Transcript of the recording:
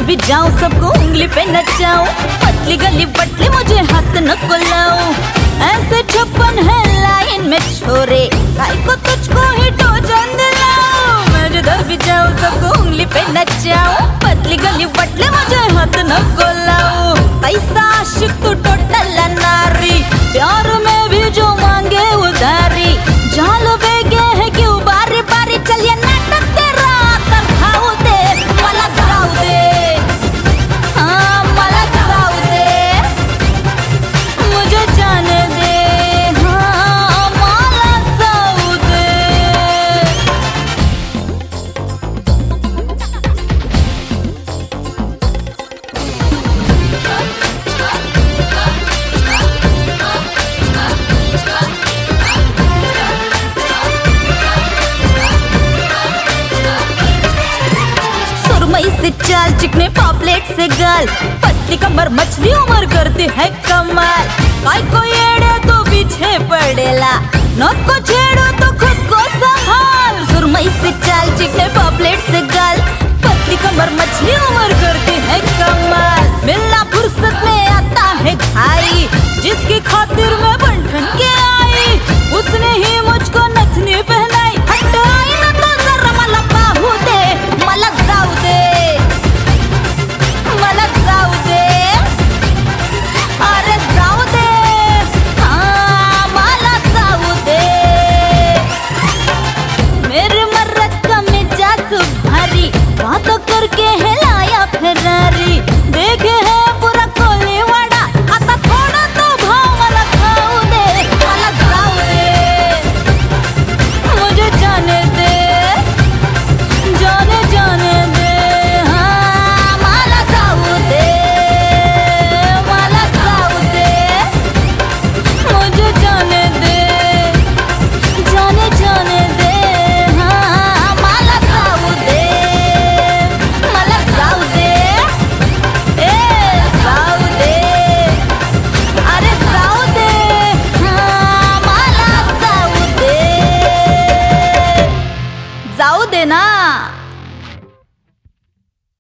भी जाऊं सबको उंगली पे नचाऊं, पतली गली पतली मुझे हाथ न कोलाऊं। ऐसे 56 है लाइन में छोरे, भाई को तुझको ही टोचन दिलाऊं। मैं जिधर भी जाऊं सबको उंगली पे नचाऊं, पतली गली पतली मुझे हाथ न कोलाऊं। पैसा आशिक तू टोटल नारी, प्यार में भी जो मांगे उधारी। जाल बेगे है क्यों बारी बारी, चलिए नाटक तेरा तरखाऊ दे, मला जाऊ दे, हाँ मला जाऊ दे, मुझे जाने दे, हाँ मला जाऊ दे। से चाल चिकने पॉपलेट से गाल, पतली कमर मछली उमर करती है कमाल। काय को येड़े तो पीछे पड़ेला, नौक को छेड़ो तो खुद को संभाल। सुरमई से चाल चिकने पॉपलेट से गाल, पतली कमर मछली उमर करती है कमाल। मिलना फुर्सत में आता है घाई, जिसकी खातिर मैं बंठन के आई, उसने ही मुझको नथनी पहनाई। हटाई न तो जरा मला बाहू दे, मला जाऊ दे, मला जाऊ दे, अरे जाऊ दे, हाँ मला जाऊ दे। मेरे मर्रत का मिजाज भारी, बातों करके है लाया फरारी। देखे है पूरा कोलीवाड़ा, आता थोड़ा तो भाव मला खाऊ दे, मला जाऊ दे, मुझे जाने दे, जाने जाने दे, हाँ मला जाऊ दे, मला जाऊ दे, मुझे जाने दे, जाने जाने दे, हाँ मला जाऊ दे, मला जाऊ दे, ए जाऊ दे, अरे जाऊ दे, हाँ मला जाऊ दे, जाऊ दे ना।